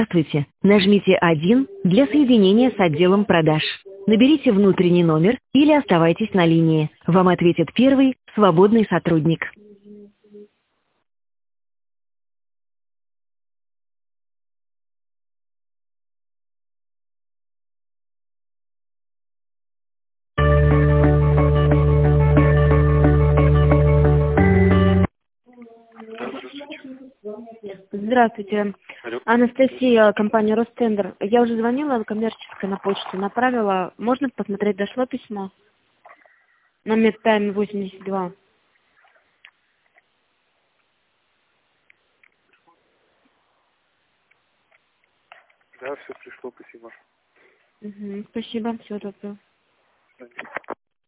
Здравствуйте. Нажмите 1 для соединения с отделом продаж. Наберите внутренний номер или оставайтесь на линии. Вам ответит первый свободный сотрудник. Да, здравствуйте. Здравствуйте. Алло. Анастасия, компания Ростендер. Я уже звонила коммерческой на почту, направила. Можно посмотреть, дошло письмо? На Медтайм 82. Да, все пришло, спасибо. Спасибо, всего доброго. До свидания.